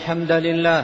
الحمد لله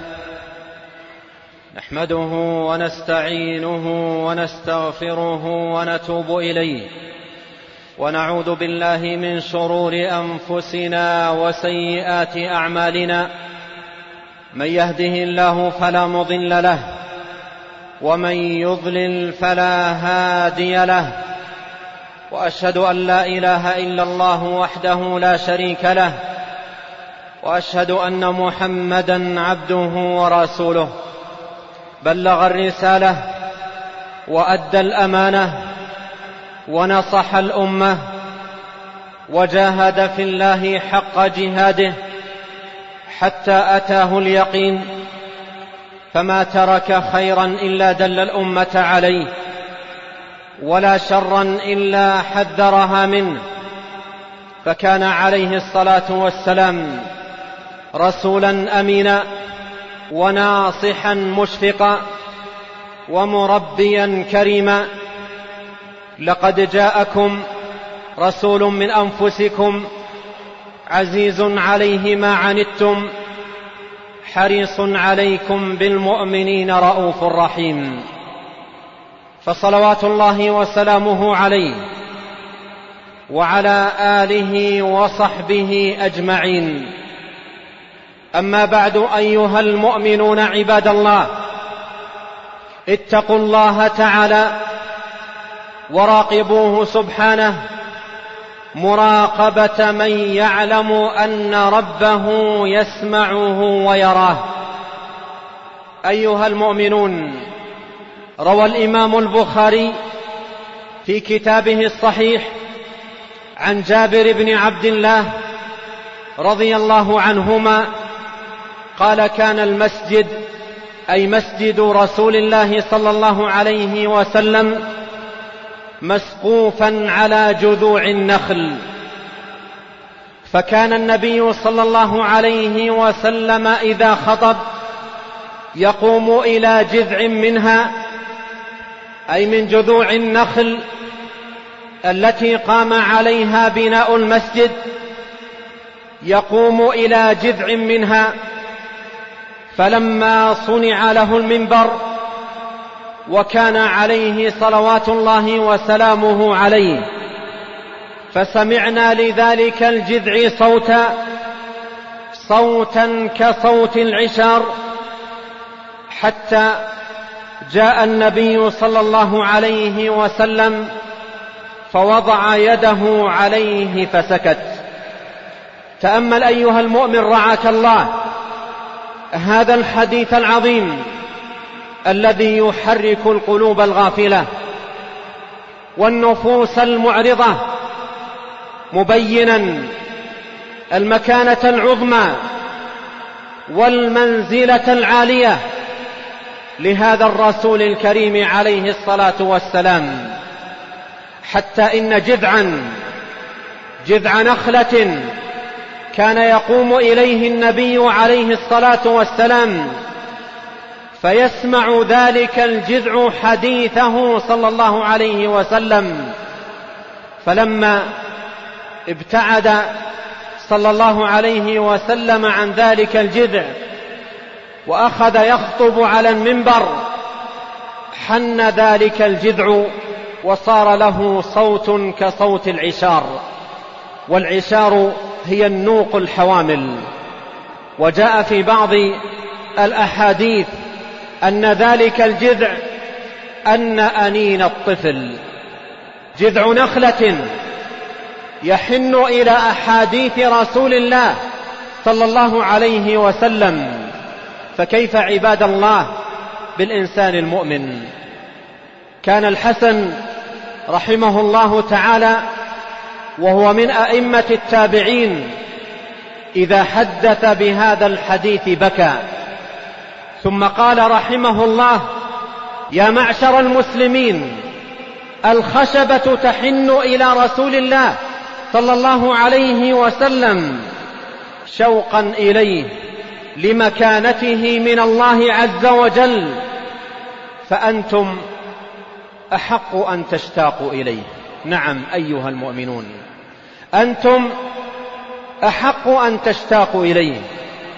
نحمده ونستعينه ونستغفره ونتوب إليه، ونعوذ بالله من شرور أنفسنا وسيئات أعمالنا. من يهده الله فلا مضل له، ومن يضلل فلا هادي له، وأشهد أن لا إله إلا الله وحده لا شريك له، وأشهد أن محمدًا عبده ورسوله. بلغ الرسالة وأدى الأمانة ونصح الأمة، وجاهد في الله حق جهاده حتى أتاه اليقين، فما ترك خيرا إلا دل الأمة عليه، ولا شرا إلا حذرها منه. فكان عليه الصلاة والسلام رسولا أمينا، وناصحا مشفقا، ومربيا كريما. لقد جاءكم رسول من أنفسكم عزيز عليه ما عنتم، حريص عليكم بالمؤمنين رؤوف رحيم. فصلوات الله وسلامه عليه وعلى آله وصحبه أجمعين. أما بعد، أيها المؤمنون عباد الله، اتقوا الله تعالى وراقبوه سبحانه مراقبة من يعلم أن ربه يسمعه ويراه. أيها المؤمنون، روى الإمام البخاري في كتابه الصحيح عن جابر بن عبد الله رضي الله عنهما قال: كان المسجد، أي مسجد رسول الله صلى الله عليه وسلم، مسقوفا على جذوع النخل، فكان النبي صلى الله عليه وسلم إذا خطب يقوم إلى جذع منها، أي من جذوع النخل التي قام عليها بناء المسجد، يقوم إلى جذع منها. فلما صنع له المنبر وكان عليه صلوات الله وسلامه عليه، فسمعنا لذلك الجذع صوتا كصوت العشار، حتى جاء النبي صلى الله عليه وسلم فوضع يده عليه فسكت. تأمل أيها المؤمن رعاك الله هذا الحديث العظيم الذي يحرك القلوب الغافلة والنفوس المعرضة، مبينا المكانة العظمى والمنزلة العالية لهذا الرسول الكريم عليه الصلاة والسلام، حتى إن جذع نخلة كان يقوم إليه النبي عليه الصلاة والسلام، فيسمع ذلك الجذع حديثه صلى الله عليه وسلم. فلما ابتعد صلى الله عليه وسلم عن ذلك الجذع وأخذ يخطب على المنبر، حن ذلك الجذع وصار له صوت كصوت العشار، والعشار هي النوق الحوامل. وجاء في بعض الأحاديث أن ذلك الجذع أن أنين الطفل، جذع نخلة يحن إلى أحاديث رسول الله صلى الله عليه وسلم. فكيف عباد الله بالإنسان المؤمن؟ كان الحسن رحمه الله تعالى وهو من أئمة التابعين إذا حدث بهذا الحديث بكى، ثم قال رحمه الله: يا معشر المسلمين، الخشبة تحن إلى رسول الله صلى الله عليه وسلم شوقا إليه لمكانته من الله عز وجل، فأنتم أحق أن تشتاقوا إليه. نعم أيها المؤمنون، أنتم أحق أن تشتاقوا إليه.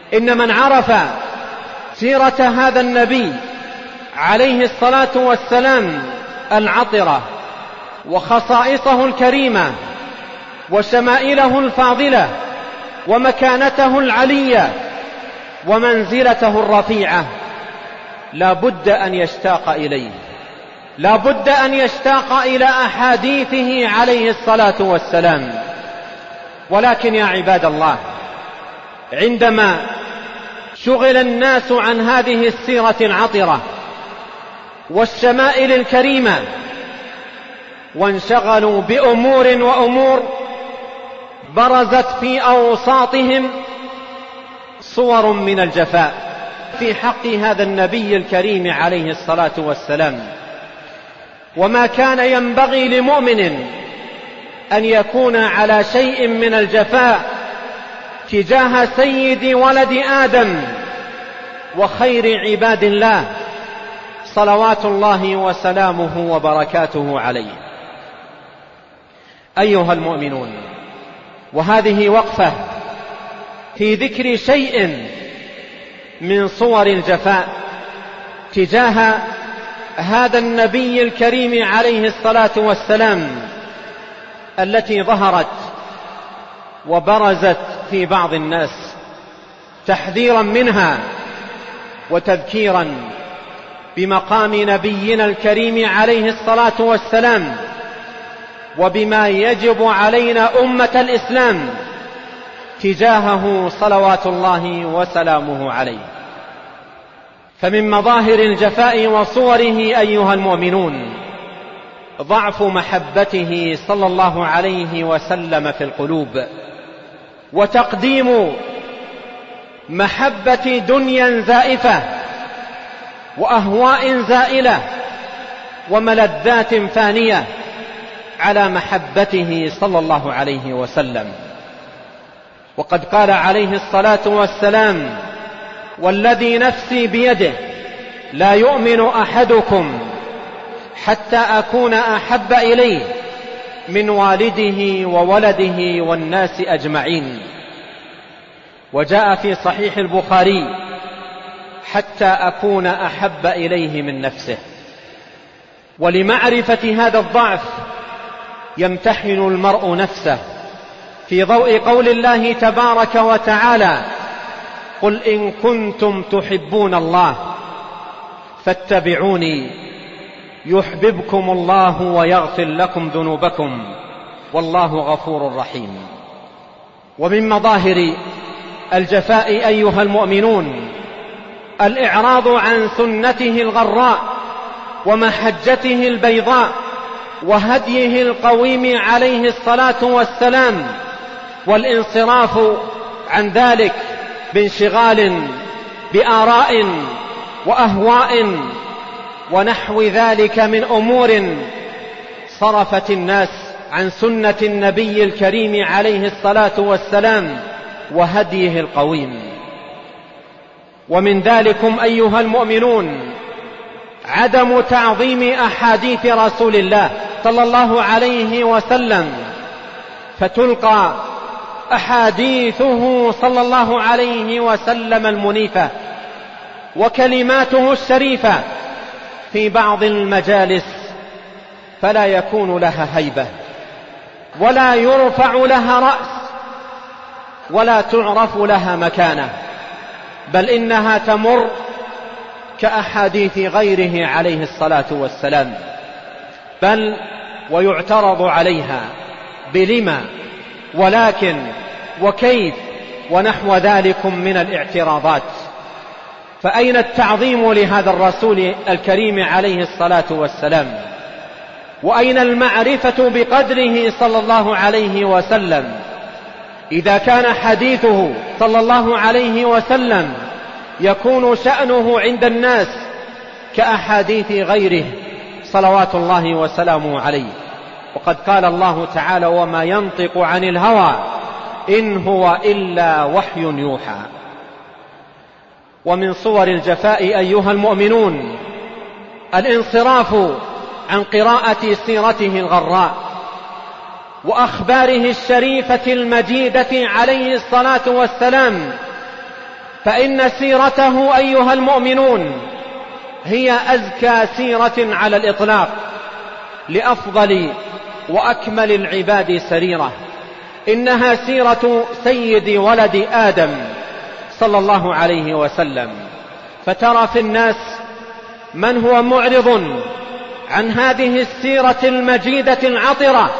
إن من عرف سيرة هذا النبي عليه الصلاة والسلام العطرة وخصائصه الكريمة وشمائله الفاضلة ومكانته العلية ومنزلته الرفيعة لا بد أن يشتاق إليه، لا بد أن يشتاق إلى أحاديثه عليه الصلاة والسلام. ولكن يا عباد الله، عندما شغل الناس عن هذه السيرة العطرة والشمائل الكريمة وانشغلوا بأمور برزت في أوساطهم صور من الجفاء في حق هذا النبي الكريم عليه الصلاة والسلام. وما كان ينبغي لمؤمن أن يكون على شيء من الجفاء تجاه سيد ولد آدم وخير عباد الله صلوات الله وسلامه وبركاته عليه. أيها المؤمنون، وهذه وقفة في ذكر شيء من صور الجفاء تجاه هذا النبي الكريم عليه الصلاة والسلام التي ظهرت وبرزت في بعض الناس، تحذيرا منها وتذكيرا بمقام نبينا الكريم عليه الصلاة والسلام وبما يجب علينا أمة الإسلام تجاهه صلوات الله وسلامه عليه. فمن مظاهر الجفاء وصوره أيها المؤمنون ضعف محبته صلى الله عليه وسلم في القلوب، وتقديم محبة دنيا زائفة وأهواء زائلة وملذات فانية على محبته صلى الله عليه وسلم. وقد قال عليه الصلاة والسلام: والذي نفسي بيده لا يؤمن أحدكم حتى أكون أحب إليه من والده وولده والناس أجمعين. وجاء في صحيح البخاري: حتى أكون أحب إليه من نفسه. ولمعرفة هذا الضعف يمتحن المرء نفسه في ضوء قول الله تبارك وتعالى: قل إن كنتم تحبون الله فاتبعوني يحببكم الله ويغفر لكم ذنوبكم والله غفور رحيم. ومن مظاهر الجفاء أيها المؤمنون الإعراض عن سنته الغراء ومحجته البيضاء وهديه القويم عليه الصلاة والسلام، والانصراف عن ذلك بانشغال بآراء وأهواء ونحو ذلك من أمور صرفت الناس عن سنة النبي الكريم عليه الصلاة والسلام وهديه القويم. ومن ذلكم أيها المؤمنون عدم تعظيم أحاديث رسول الله صلى الله عليه وسلم، فتلقى أحاديثه صلى الله عليه وسلم المنيفة وكلماته الشريفة في بعض المجالس فلا يكون لها هيبة ولا يرفع لها رأس ولا تعرف لها مكانة، بل إنها تمر كأحاديث غيره عليه الصلاة والسلام، بل ويعترض عليها بلما ولكن وكيف ونحو ذلك من الاعتراضات. فأين التعظيم لهذا الرسول الكريم عليه الصلاة والسلام؟ وأين المعرفة بقدره صلى الله عليه وسلم إذا كان حديثه صلى الله عليه وسلم يكون شأنه عند الناس كأحاديث غيره صلوات الله وسلامه عليه؟ وقد قال الله تعالى: وما ينطق عن الهوى إن هو إلا وحي يوحى. ومن صور الجفاء أيها المؤمنون الانصراف عن قراءة سيرته الغراء وأخباره الشريفة المجيدة عليه الصلاة والسلام فإن سيرته أيها المؤمنون هي أزكى سيرة على الإطلاق لأفضل وأكمل العباد سريرة. إنها سيرة سيد ولد آدم صلى الله عليه وسلم. فترى في الناس من هو معرض عن هذه السيرة المجيدة العطرة،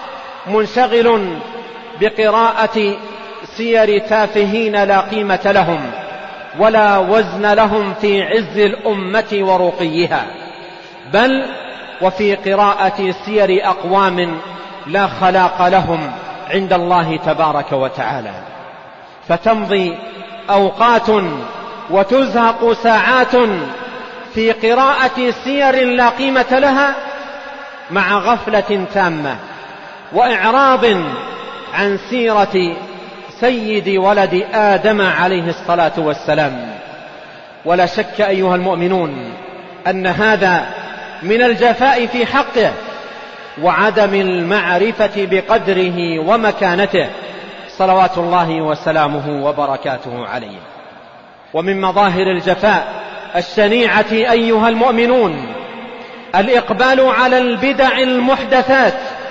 منشغل بقراءة سير تافهين لا قيمة لهم ولا وزن لهم في عز الأمة ورقيها، بل وفي قراءة سير أقوام لا خلاق لهم عند الله تبارك وتعالى. فتمضي أوقات وتزهق ساعات في قراءة سير لا قيمة لها مع غفلة تامة وإعراض عن سيرة سيد ولد آدم عليه الصلاة والسلام. ولا شك أيها المؤمنون أن هذا من الجفاء في حقه وعدم المعرفة بقدره ومكانته صلوات الله وسلامه وبركاته عليه. ومن مظاهر الجفاء الشنيعة أيها المؤمنون الإقبال على البدع المحدثات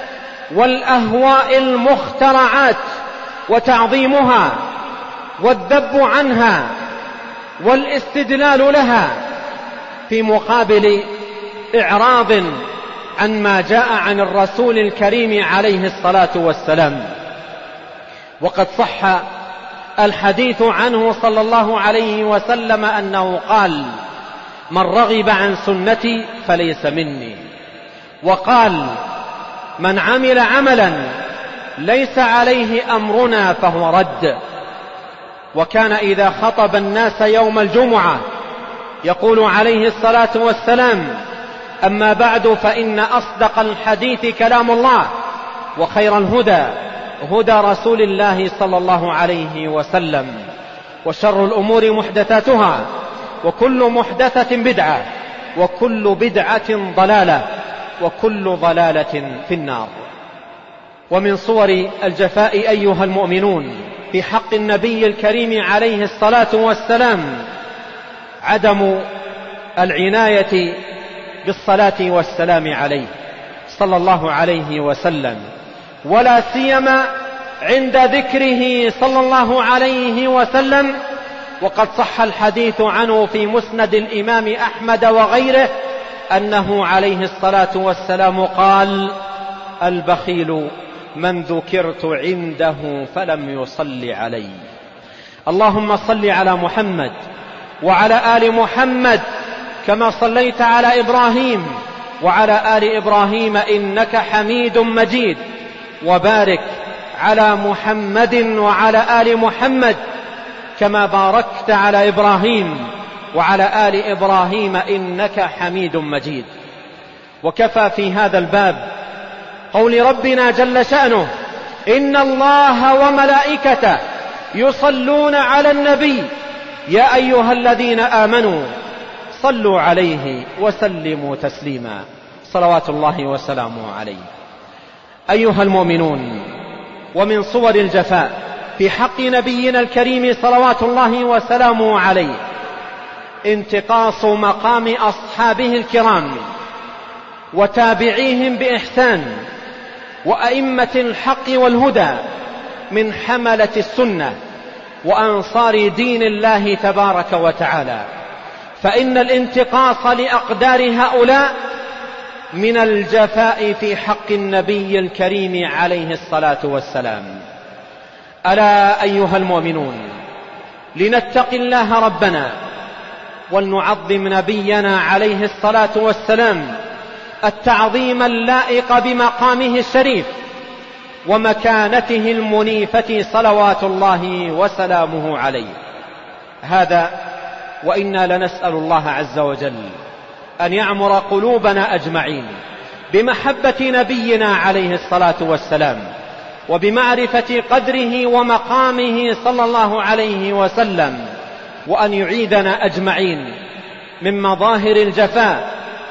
والأهواء المخترعات وتعظيمها والذب عنها والاستدلال لها، في مقابل إعراض عن ما جاء عن الرسول الكريم عليه الصلاة والسلام. وقد صح الحديث عنه صلى الله عليه وسلم أنه قال: من رغب عن سنتي فليس مني. وقال: من عمل عملا ليس عليه أمرنا فهو رد. وكان إذا خطب الناس يوم الجمعة يقول عليه الصلاة والسلام: أما بعد فإن أصدق الحديث كلام الله، وخير الهدى هدى رسول الله صلى الله عليه وسلم، وشر الأمور محدثاتها، وكل محدثة بدعة، وكل بدعة ضلالة، وكل ضلالة في النار. ومن صور الجفاء أيها المؤمنون في حق النبي الكريم عليه الصلاة والسلام عدم العناية بالصلاة والسلام عليه صلى الله عليه وسلم، ولا سيما عند ذكره صلى الله عليه وسلم. وقد صح الحديث عنه في مسند الإمام أحمد وغيره أنه عليه الصلاة والسلام قال: البخيل من ذكرت عنده فلم يصل علي. اللهم صل على محمد وعلى آل محمد كما صليت على إبراهيم وعلى آل إبراهيم إنك حميد مجيد، وبارك على محمد وعلى آل محمد كما باركت على إبراهيم وعلى آل إبراهيم إنك حميد مجيد. وكفى في هذا الباب قول ربنا جل شأنه: إن الله وملائكته يصلون على النبي يا أيها الذين آمنوا صلوا عليه وسلموا تسليما، صلوات الله وسلامه عليه. أيها المؤمنون، ومن صور الجفاء في حق نبينا الكريم صلوات الله وسلامه عليه انتقاص مقام أصحابه الكرام وتابعيهم بإحسان وأئمة الحق والهدى من حملة السنة وأنصار دين الله تبارك وتعالى. فإن الانتقاص لأقدار هؤلاء من الجفاء في حق النبي الكريم عليه الصلاة والسلام. ألا أيها المؤمنون، لنتق الله ربنا ولنعظم نبينا عليه الصلاة والسلام التعظيم اللائق بمقامه الشريف ومكانته المنيفة صلوات الله وسلامه عليه. هذا وإنا لنسأل الله عز وجل أن يعمر قلوبنا أجمعين بمحبة نبينا عليه الصلاة والسلام وبمعرفة قدره ومقامه صلى الله عليه وسلم، وأن يعيدنا أجمعين من مظاهر الجفاء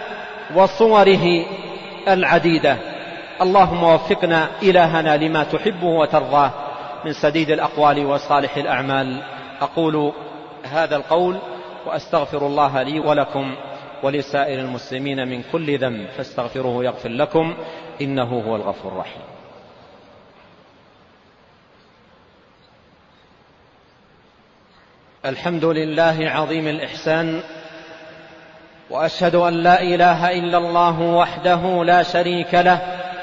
وصوره العديدة. اللهم وفقنا إلهنا لما تحبه وترضاه من سديد الأقوال وصالح الأعمال. أقول هذا القول وأستغفر الله لي ولكم ولسائر المسلمين من كل ذنب فاستغفروه يغفر لكم إنه هو الغفور الرحيم. الحمد لله عظيم الإحسان، وأشهد أن لا إله إلا الله وحده لا شريك له،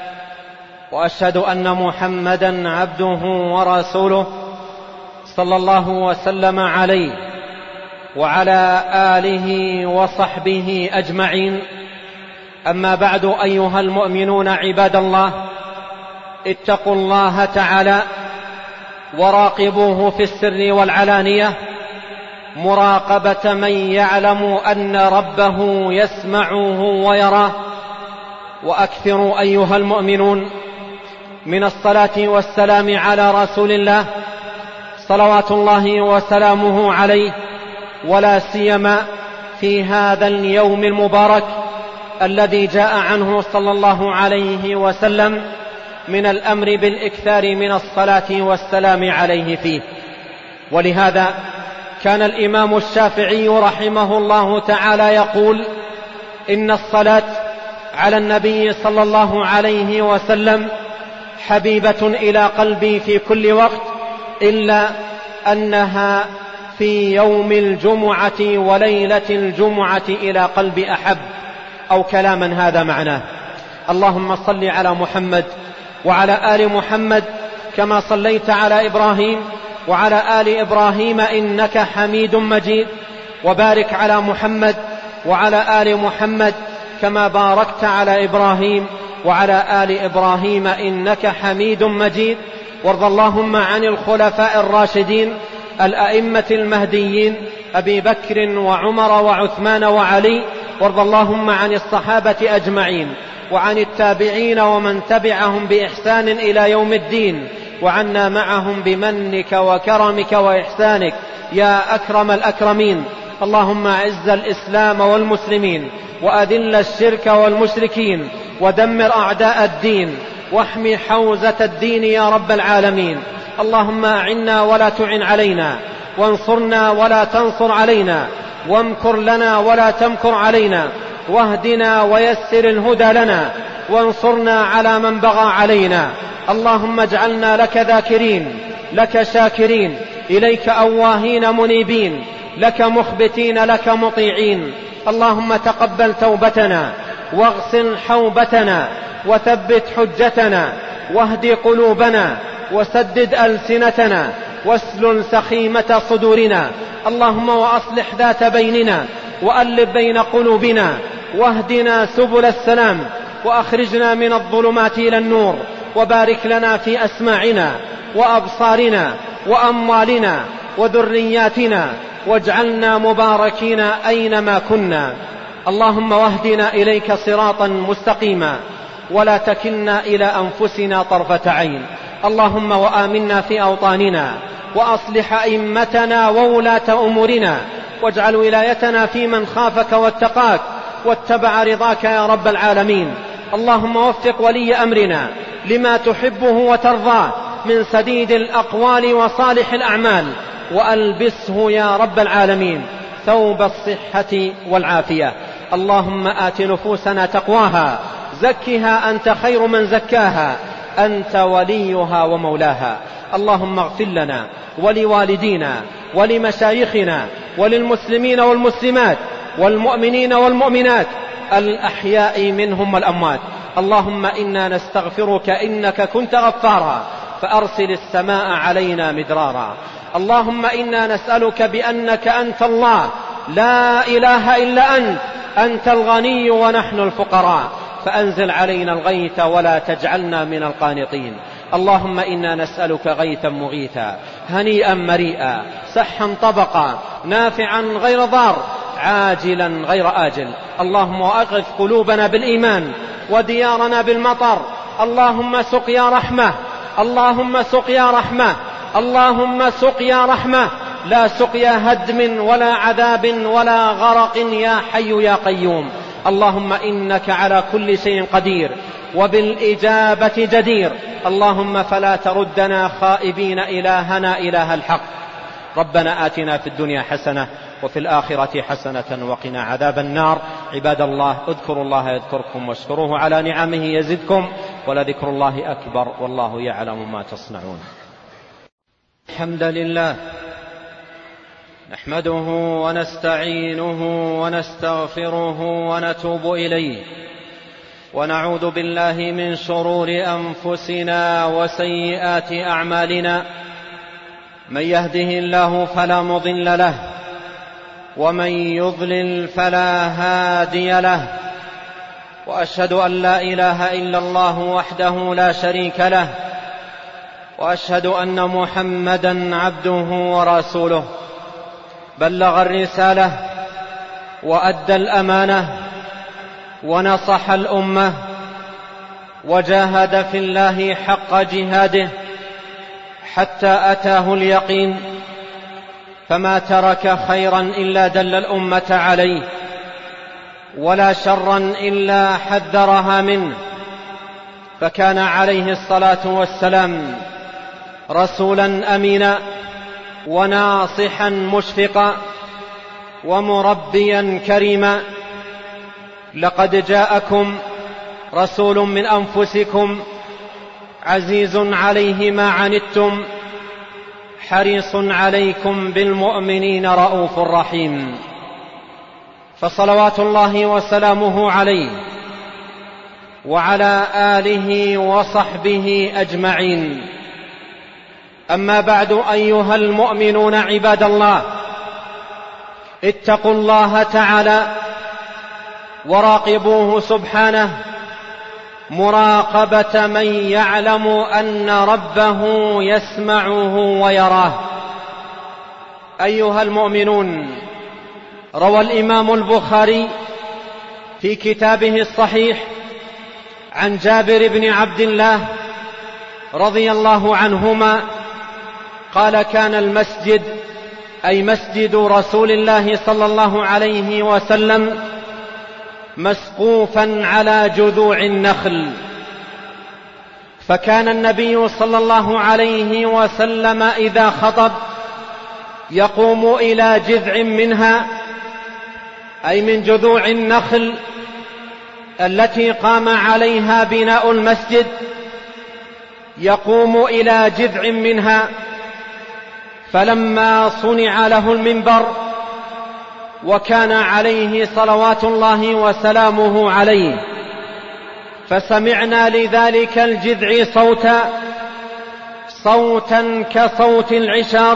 وأشهد أن محمدا عبده ورسوله صلى الله وسلم عليه وعلى آله وصحبه أجمعين. أما بعد، أيها المؤمنون عباد الله، اتقوا الله تعالى وراقبوه في السر والعلانية مراقبة من يعلم أن ربه يسمعه ويراه. وأكثروا أيها المؤمنون من الصلاة والسلام على رسول الله صلوات الله وسلامه عليه، ولا سيما في هذا اليوم المبارك الذي جاء عنه صلى الله عليه وسلم من الأمر بالإكثار من الصلاة والسلام عليه فيه. ولهذا كان الإمام الشافعي رحمه الله تعالى يقول: إن الصلاة على النبي صلى الله عليه وسلم حبيبة إلى قلبي في كل وقت، إلا أنها في يوم الجمعة وليلة الجمعة إلى قلبي أحب، أو كلاما هذا معناه. اللهم صل على محمد وعلى آل محمد كما صليت على إبراهيم وعلى آل إبراهيم إنك حميد مجيد، وبارك على محمد وعلى آل محمد كما باركت على إبراهيم وعلى آل إبراهيم إنك حميد مجيد. وارض اللهم عن الخلفاء الراشدين الأئمة المهديين أبي بكر وعمر وعثمان وعلي، وارض اللهم عن الصحابة أجمعين وعن التابعين ومن تبعهم بإحسان إلى يوم الدين، وعنا معهم بمنك وكرمك وإحسانك يا أكرم الأكرمين. اللهم أعز الإسلام والمسلمين، وأذل الشرك والمشركين، ودمر أعداء الدين، واحمي حوزة الدين يا رب العالمين. اللهم أعنا ولا تعن علينا، وانصرنا ولا تنصر علينا، وامكر لنا ولا تمكر علينا، واهدنا ويسر الهدى لنا، وانصرنا على من بغى علينا. اللهم اجعلنا لك ذاكرين، لك شاكرين، إليك أواهين منيبين، لك مخبتين، لك مطيعين. اللهم تقبل توبتنا، واغسل حوبتنا، وثبت حجتنا، واهد قلوبنا، وسدد ألسنتنا، واسلل سخيمة صدورنا. اللهم وأصلح ذات بيننا، وألف بين قلوبنا، واهدنا سبل السلام، وأخرجنا من الظلمات إلى النور، وبارك لنا في أسماعنا وأبصارنا وأموالنا وذرياتنا، واجعلنا مباركين أينما كنا. اللهم واهدنا إليك صراطا مستقيما، ولا تكلنا إلى أنفسنا طرفة عين. اللهم وآمنا في أوطاننا، وأصلح أئمتنا وولاة أمورنا، واجعل ولايتنا في من خافك واتقاك واتبع رضاك يا رب العالمين. اللهم وفق ولي أمرنا لما تحبه وترضاه من سديد الأقوال وصالح الأعمال، وألبسه يا رب العالمين ثوب الصحة والعافية. اللهم آت نفوسنا تقواها، زكها أنت خير من زكاها، أنت وليها ومولاها. اللهم اغفر لنا ولوالدينا ولمشايخنا وللمسلمين والمسلمات والمؤمنين والمؤمنات الأحياء منهم والأموات. اللهم إنا نستغفرك إنك كنت غفارا فأرسل السماء علينا مدرارا. اللهم إنا نسألك بأنك أنت الله لا إله إلا أنت، أنت الغني ونحن الفقراء، فأنزل علينا الغيث ولا تجعلنا من القانطين. اللهم إنا نسألك غيثا مغيثا، هنيئا مريئا، سحا طبقا، نافعا غير ضار، عاجلا غير آجل. اللهم وأغث قلوبنا بالإيمان، وديارنا بالمطر. اللهم سقيا رحمة، اللهم سقيا رحمة، اللهم سقيا رحمة، لا سقيا هدم ولا عذاب ولا غرق يا حي يا قيوم. اللهم إنك على كل شيء قدير وبالإجابة جدير. اللهم فلا تردنا خائبين إلهنا إله الحق، ربنا آتنا في الدنيا حسنة وفي الآخرة حسنة وقنا عذاب النار. عباد الله، اذكروا الله يذكركم واشكروه على نعمه يزدكم، ولذكر الله أكبر والله يعلم ما تصنعون. الحمد لله نحمده ونستعينه ونستغفره ونتوب إليه، ونعوذ بالله من شرور أنفسنا وسيئات أعمالنا، من يهده الله فلا مضل له ومن يضلل فلا هادي له، وأشهد أن لا إله إلا الله وحده لا شريك له، وأشهد أن محمدا عبده ورسوله، بلغ الرسالة وأدى الأمانة ونصح الأمة وجاهد في الله حق جهاده حتى أتاه اليقين، فما ترك خيرا إلا دل الأمة عليه، ولا شرا إلا حذرها منه، فكان عليه الصلاة والسلام رسولا أمينا وناصحا مشفقا ومربيا كريما. لقد جاءكم رسول من أنفسكم عزيز عليه ما عنتم حريص عليكم بالمؤمنين رؤوف رحيم، فصلوات الله وسلامه عليه وعلى آله وصحبه أجمعين. أما بعد، أيها المؤمنون عباد الله، اتقوا الله تعالى وراقبوه سبحانه مراقبة من يعلم أن ربه يسمعه ويراه. أيها المؤمنون، روى الإمام البخاري في كتابه الصحيح عن جابر بن عبد الله رضي الله عنهما قال: كان المسجد، أي مسجد رسول الله صلى الله عليه وسلم، مسقوفا على جذوع النخل، فكان النبي صلى الله عليه وسلم إذا خطب يقوم إلى جذع منها، أي من جذوع النخل التي قام عليها بناء المسجد، يقوم إلى جذع منها. فلما صنع له المنبر وكان عليه صلوات الله وسلامه عليه، فسمعنا لذلك الجذع صوتا كصوت العشار،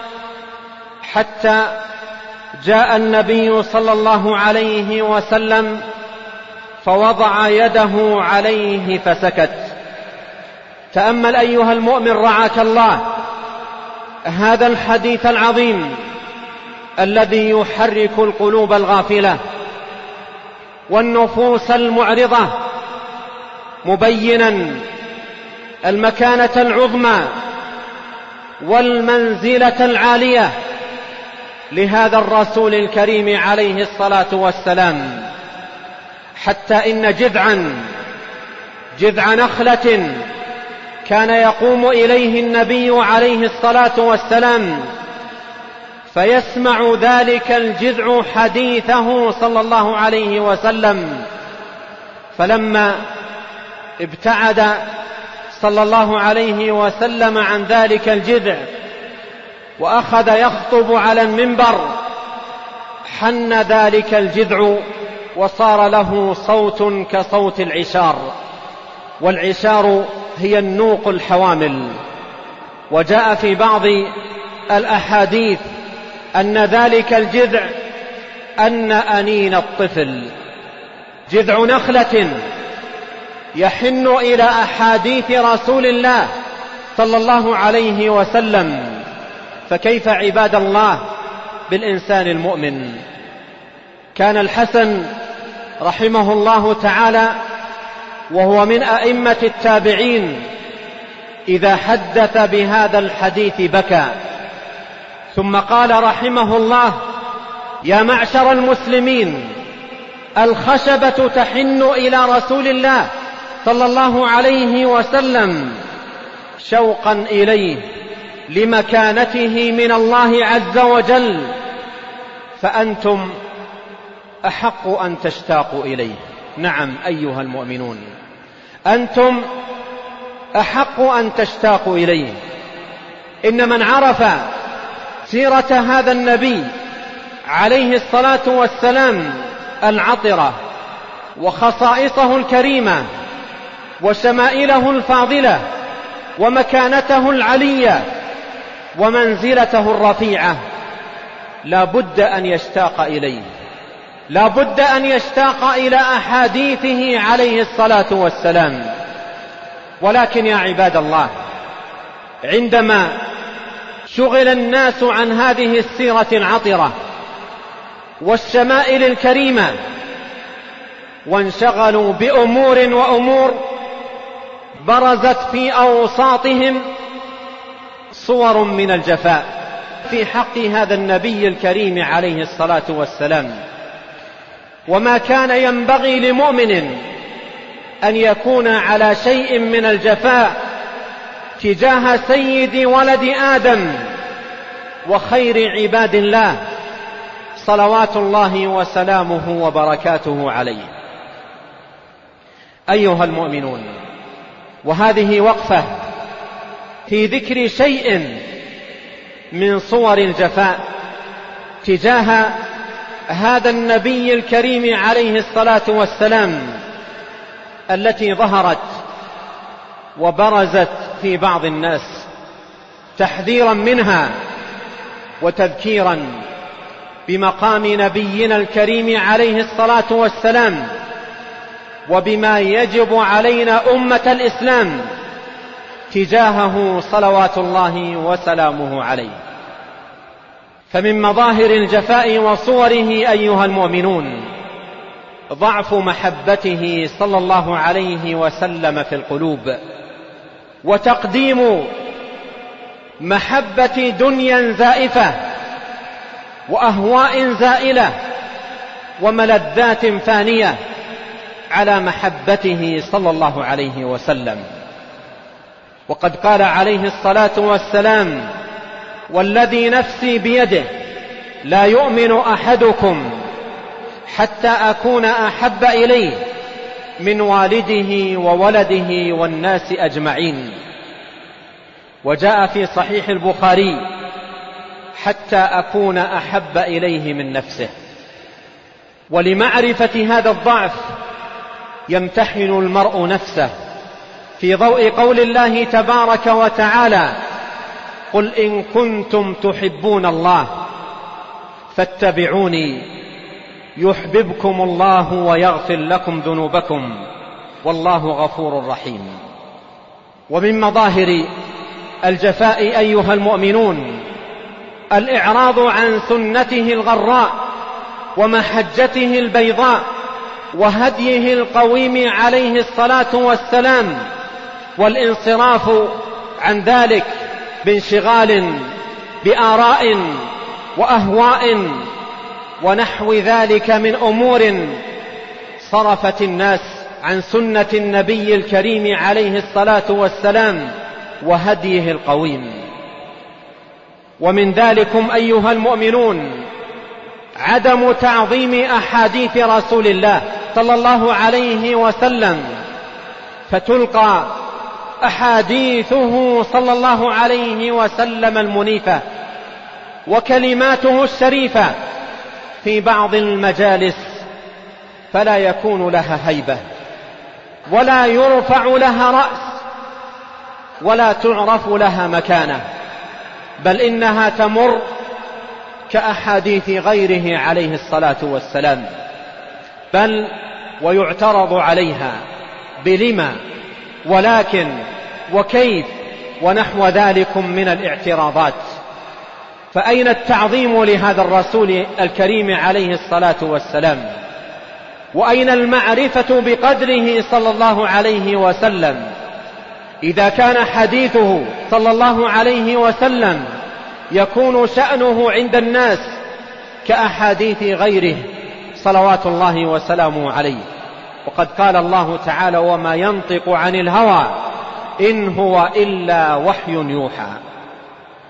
حتى جاء النبي صلى الله عليه وسلم فوضع يده عليه فسكت. تأمل أيها المؤمن رعاك الله هذا الحديث العظيم الذي يحرك القلوب الغافلة والنفوس المعرضة، مبينا المكانة العظمى والمنزلة العالية لهذا الرسول الكريم عليه الصلاة والسلام، حتى إن جذع نخلة كان يقوم إليه النبي عليه الصلاة والسلام، فيسمع ذلك الجذع حديثه صلى الله عليه وسلم. فلما ابتعد صلى الله عليه وسلم عن ذلك الجذع وأخذ يخطب على المنبر، حن ذلك الجذع وصار له صوت كصوت العشار، والعشار هي النوق الحوامل. وجاء في بعض الأحاديث أن ذلك الجذع أن أنين الطفل، جذع نخلة يحن إلى أحاديث رسول الله صلى الله عليه وسلم. فكيف عباد الله بالإنسان المؤمن؟ كان الحسن رحمه الله تعالى وهو من أئمة التابعين إذا حدث بهذا الحديث بكى، ثم قال رحمه الله: يا معشر المسلمين، الخشبة تحن إلى رسول الله صلى الله عليه وسلم شوقا إليه لمكانته من الله عز وجل، فأنتم أحق أن تشتاقوا إليه. نعم أيها المؤمنون، أنتم أحق أن تشتاقوا إليه. إن من عرف سيرة هذا النبي عليه الصلاة والسلام العطرة وخصائصه الكريمة وشمائله الفاضلة ومكانته العلية ومنزلته الرفيعة، لا بد أن يشتاق إليه، لا بد أن يشتاق إلى أحاديثه عليه الصلاة والسلام. ولكن يا عباد الله، عندما شغل الناس عن هذه السيرة العطرة والشمائل الكريمة وانشغلوا بأمور برزت في أوساطهم صور من الجفاء في حق هذا النبي الكريم عليه الصلاة والسلام. وما كان ينبغي لمؤمن أن يكون على شيء من الجفاء تجاه سيد ولد آدم وخير عباد الله صلوات الله وسلامه وبركاته عليه. أيها المؤمنون، وهذه وقفة في ذكر شيء من صور الجفاء تجاه هذا النبي الكريم عليه الصلاة والسلام التي ظهرت وبرزت في بعض الناس، تحذيرا منها وتذكيرا بمقام نبينا الكريم عليه الصلاة والسلام وبما يجب علينا أمة الإسلام تجاهه صلوات الله وسلامه عليه. فمن مظاهر الجفاء وصوره أيها المؤمنون ضعف محبته صلى الله عليه وسلم في القلوب، وتقديم محبة دنيا زائفة وأهواء زائلة وملذات فانية على محبته صلى الله عليه وسلم. وقد قال عليه الصلاة والسلام: والذي نفسي بيده لا يؤمن أحدكم حتى أكون أحب إليه من والده وولده والناس أجمعين. وجاء في صحيح البخاري: حتى أكون أحب إليه من نفسه. ولمعرفة هذا الضعف يمتحن المرء نفسه في ضوء قول الله تبارك وتعالى: قل إن كنتم تحبون الله فاتبعوني يحببكم الله ويغفر لكم ذنوبكم والله غفور رحيم. ومن مظاهر الجفاء أيها المؤمنون الإعراض عن سنته الغراء ومحجته البيضاء وهديه القويم عليه الصلاة والسلام، والانصراف عن ذلك بانشغال بآراء وأهواء ونحو ذلك من أمور صرفت الناس عن سنة النبي الكريم عليه الصلاة والسلام وهديه القويم. ومن ذلكم أيها المؤمنون عدم تعظيم أحاديث رسول الله صلى الله عليه وسلم، فتلقى أحاديثه صلى الله عليه وسلم المنيفة وكلماته الشريفة في بعض المجالس فلا يكون لها هيبة ولا يرفع لها رأس ولا تعرف لها مكانة، بل إنها تمر كأحاديث غيره عليه الصلاة والسلام، بل ويعترض عليها بلما ولكن وكيف ونحو ذلك من الاعتراضات. فأين التعظيم لهذا الرسول الكريم عليه الصلاة والسلام؟ وأين المعرفة بقدره صلى الله عليه وسلم إذا كان حديثه صلى الله عليه وسلم يكون شأنه عند الناس كأحاديث غيره صلوات الله وسلامه عليه؟ وقد قال الله تعالى: وما ينطق عن الهوى إن هو إلا وحي يوحى.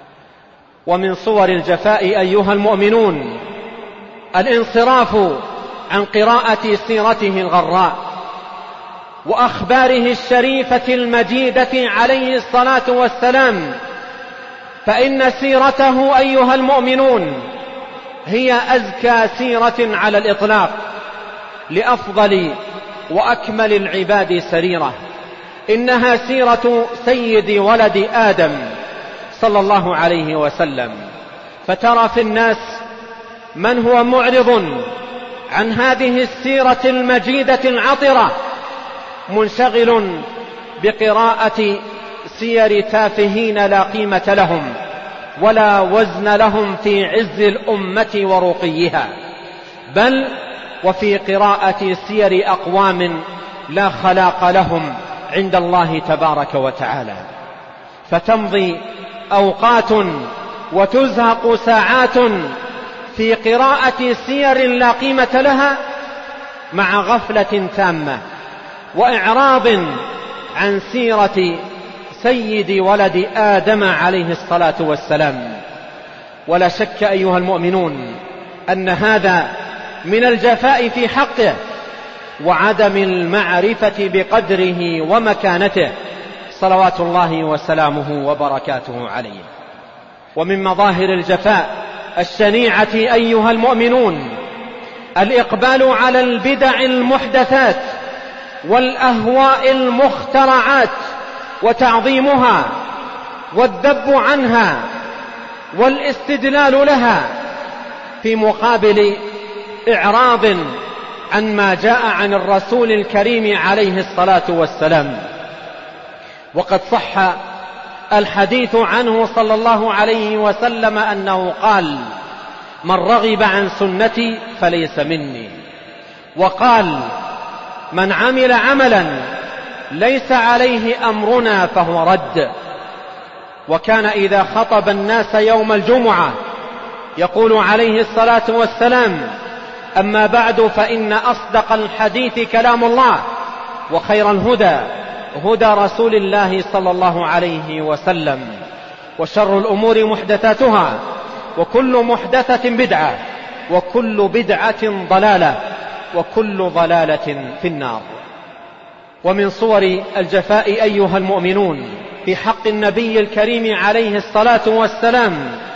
ومن صور الجفاء أيها المؤمنون الانصراف عن قراءة سيرته الغراء وأخباره الشريفة المجيدة عليه الصلاة والسلام، فإن سيرته أيها المؤمنون هي أزكى سيرة على الإطلاق لأفضل وأكمل العباد سريرة. إنها سيرة سيد ولد آدم صلى الله عليه وسلم، فترى في الناس من هو معرض عن هذه السيرة المجيدة العطرة منشغل بقراءة سير تافهين لا قيمة لهم ولا وزن لهم في عز الأمة ورقيها، بل وفي قراءة سير أقوام لا خلاق لهم عند الله تبارك وتعالى. فتمضي أوقات وتزهق ساعات في قراءة سير لا قيمة لها مع غفلة تامة وإعراض عن سيرة سيد ولد آدم عليه الصلاة والسلام. ولا شك أيها المؤمنون أن هذا من الجفاء في حقه وعدم المعرفة بقدره ومكانته صلوات الله وسلامه وبركاته عليه. ومن مظاهر الجفاء الشنيعة أيها المؤمنون الإقبال على البدع المحدثات والأهواء المخترعات وتعظيمها والذب عنها والاستدلال لها في مقابل إعراض عن ما جاء عن الرسول الكريم عليه الصلاة والسلام. وقد صح الحديث عنه صلى الله عليه وسلم أنه قال: من رغب عن سنتي فليس مني. وقال: من عمل عملا ليس عليه أمرنا فهو رد. وكان إذا خطب الناس يوم الجمعة يقول عليه الصلاة والسلام: أما بعد فإن أصدق الحديث كلام الله، وخير الهدى هدى رسول الله صلى الله عليه وسلم، وشر الأمور محدثاتها، وكل محدثة بدعة، وكل بدعة ضلالة، وكل ضلالة في النار. ومن صور الجفاء أيها المؤمنون في حق النبي الكريم عليه الصلاة والسلام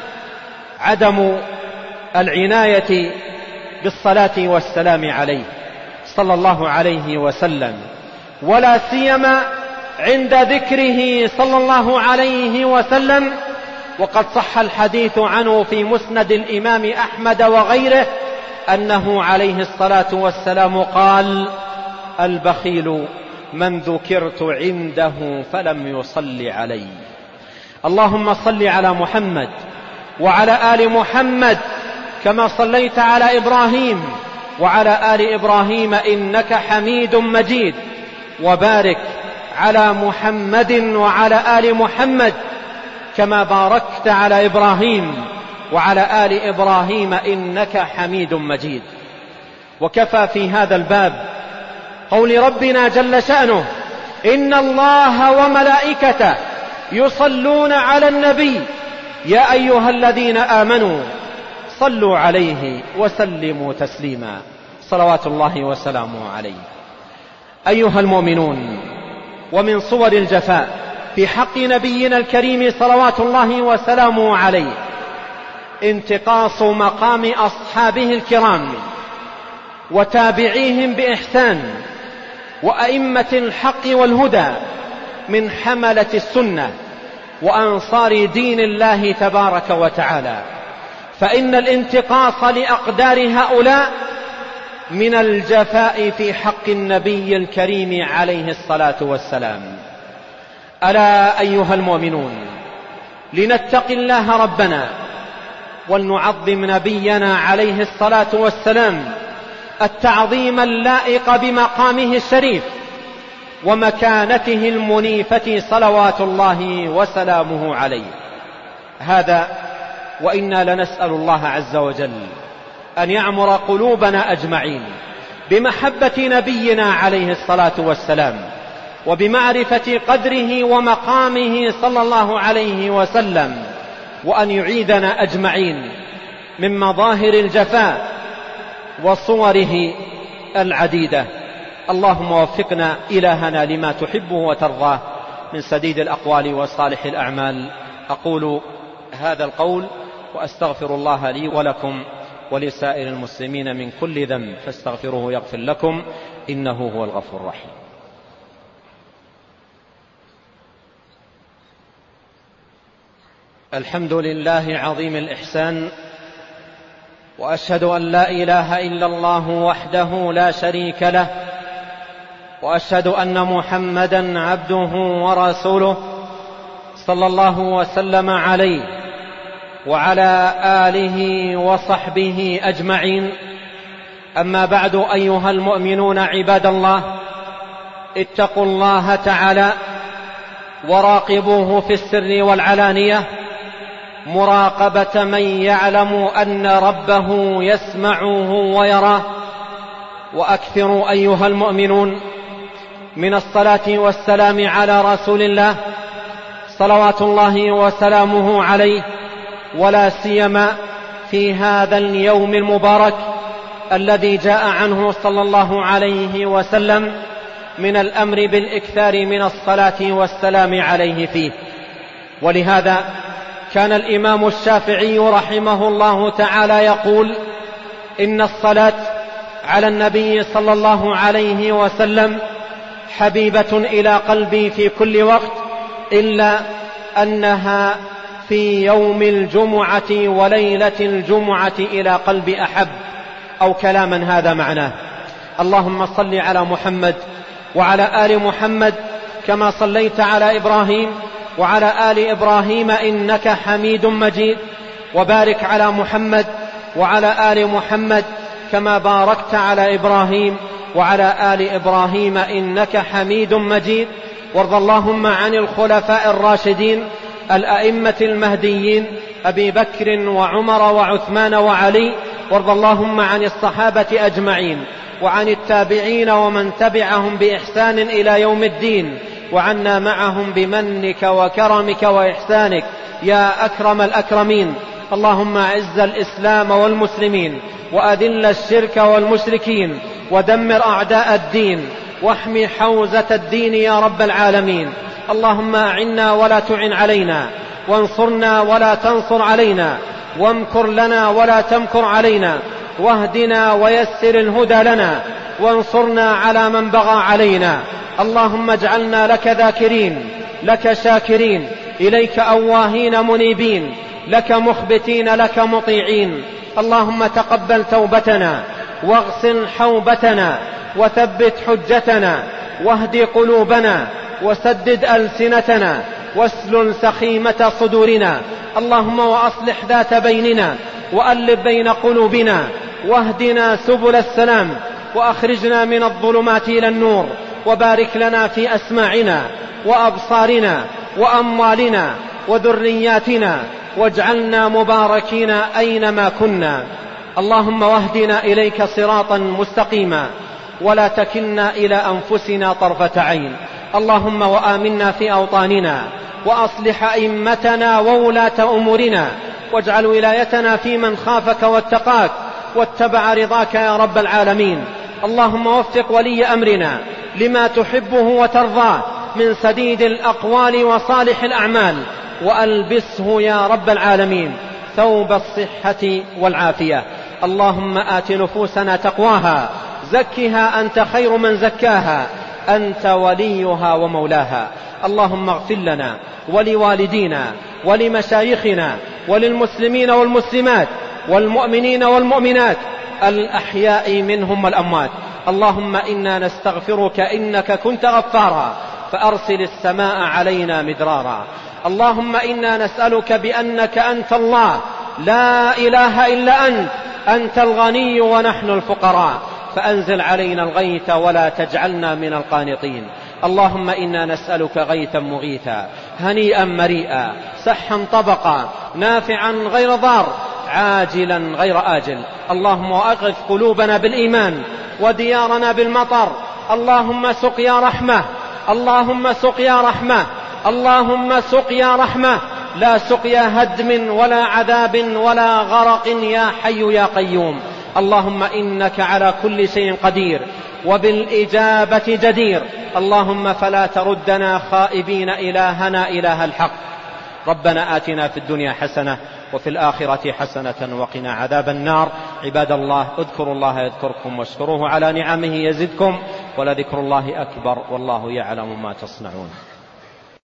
عدم العناية بالصلاة والسلام عليه صلى الله عليه وسلم، ولا سيما عند ذكره صلى الله عليه وسلم. وقد صح الحديث عنه في مسند الإمام أحمد وغيره أنه عليه الصلاة والسلام قال: البخيل من ذكرت عنده فلم يصل علي. اللهم صل على محمد وعلى آل محمد كما صليت على إبراهيم وعلى آل إبراهيم إنك حميد مجيد، وبارك على محمد وعلى آل محمد كما باركت على إبراهيم وعلى آل إبراهيم إنك حميد مجيد. وكفى في هذا الباب قول ربنا جل شأنه: إن الله وملائكته يصلون على النبي يا أيها الذين آمنوا صلوا عليه وسلموا تسليما، صلوات الله وسلامه عليه. أيها المؤمنون، ومن صور الجفاء في حق نبينا الكريم صلوات الله وسلامه عليه انتقاص مقام أصحابه الكرام وتابعيهم بإحسان وأئمة الحق والهدى من حملة السنة وأنصار دين الله تبارك وتعالى، فإن الانتقاص لأقدار هؤلاء من الجفاء في حق النبي الكريم عليه الصلاة والسلام. ألا أيها المؤمنون، لنتق الله ربنا ولنعظم نبينا عليه الصلاة والسلام التعظيم اللائق بمقامه الشريف ومكانته المنيفة صلوات الله وسلامه عليه. هذا وإنا لنسأل الله عز وجل أن يعمر قلوبنا أجمعين بمحبة نبينا عليه الصلاة والسلام وبمعرفة قدره ومقامه صلى الله عليه وسلم، وأن يعيذنا أجمعين من مظاهر الجفاء وصوره العديدة. اللهم وفقنا إلهنا لما تحبه وترضاه من سديد الأقوال وصالح الأعمال. أقول هذا القول وأستغفر الله لي ولكم ولسائر المسلمين من كل ذنب فاستغفروه يغفر لكم إنه هو الغفور الرحيم. الحمد لله عظيم الإحسان، وأشهد أن لا إله إلا الله وحده لا شريك له، وأشهد أن محمدا عبده ورسوله صلى الله وسلم عليه وعلى آله وصحبه أجمعين. أما بعد، أيها المؤمنون عباد الله، اتقوا الله تعالى وراقبوه في السر والعلانية مراقبة من يعلم أن ربه يسمعه ويراه. وأكثروا أيها المؤمنون من الصلاة والسلام على رسول الله صلوات الله وسلامه عليه، ولا سيما في هذا اليوم المبارك الذي جاء عنه صلى الله عليه وسلم من الأمر بالإكثار من الصلاة والسلام عليه فيه. ولهذا كان الإمام الشافعي رحمه الله تعالى يقول: إن الصلاة على النبي صلى الله عليه وسلم حبيبة إلى قلبي في كل وقت، إلا أنها في يوم الجمعة وليلة الجمعة إلى قلبي أحب، أو كلاما هذا معناه. اللهم صل على محمد وعلى آل محمد كما صليت على إبراهيم وعلى آل إبراهيم إنك حميد مجيد، وبارك على محمد وعلى آل محمد كما باركت على إبراهيم وعلى آل إبراهيم إنك حميد مجيد. وارض اللهم عن الخلفاء الراشدين الأئمة المهديين أبي بكر وعمر وعثمان وعلي، وارض اللهم عن الصحابة أجمعين وعن التابعين ومن تبعهم بإحسان إلى يوم الدين، وعنا معهم بمنك وكرمك وإحسانك يا أكرم الأكرمين. اللهم أعز الإسلام والمسلمين، وأذل الشرك والمشركين، ودمر أعداء الدين، واحمي حوزة الدين يا رب العالمين. اللهم أعنا ولا تعن علينا، وانصرنا ولا تنصر علينا، وامكر لنا ولا تمكر علينا، واهدنا ويسر الهدى لنا، وانصرنا على من بغى علينا. اللهم اجعلنا لك ذاكرين، لك شاكرين، إليك أواهين منيبين، لك مخبتين، لك مطيعين. اللهم تقبل توبتنا، واغسل حوبتنا، وثبت حجتنا، واهد قلوبنا، وسدد ألسنتنا، واسلل سخيمة صدورنا. اللهم وأصلح ذات بيننا، وألف بين قلوبنا، واهدنا سبل السلام، وأخرجنا من الظلمات إلى النور، وبارك لنا في أسماعنا وأبصارنا وأموالنا وذرياتنا، واجعلنا مباركين أينما كنا. اللهم واهدنا إليك صراطا مستقيما، ولا تكلنا إلى أنفسنا طرفة عين. اللهم وآمنا في أوطاننا، وأصلح أئمتنا وولاة أمورنا، واجعل ولايتنا في من خافك واتقاك واتبع رضاك يا رب العالمين. اللهم وفق ولي أمرنا لما تحبه وترضاه من سديد الأقوال وصالح الأعمال، وألبسه يا رب العالمين ثوب الصحة والعافية. اللهم آت نفوسنا تقواها، زكها أنت خير من زكاها، أنت وليها ومولاها. اللهم اغفر لنا ولوالدينا ولمشايخنا وللمسلمين والمسلمات والمؤمنين والمؤمنات الأحياء منهم والأموات. اللهم إنا نستغفرك إنك كنت غفارا فأرسل السماء علينا مدرارا. اللهم إنا نسألك بأنك أنت الله لا إله إلا أنت، أنت الغني ونحن الفقراء، فأنزل علينا الغيث ولا تجعلنا من القانطين. اللهم إنا نسألك غيثا مغيثا، هنيئا مريئا، سحا طبقا، نافعا غير ضار، عاجلا غير آجل. اللهم أغث قلوبنا بالإيمان، وديارنا بالمطر. اللهم سقيا رحمة، اللهم سقيا رحمة، اللهم سقيا رحمة. لا سقيا هدم ولا عذاب ولا غرق يا حي يا قيوم. اللهم إنك على كل شيء قدير وبالإجابة جدير. اللهم فلا تردنا خائبين إلهنا إله الحق. ربنا آتنا في الدنيا حسنة وفي الآخرة حسنة وقنا عذاب النار. عباد الله، اذكروا الله يذكركم واشكروه على نعمه يزدكم، ولذكر الله أكبر والله يعلم ما تصنعون.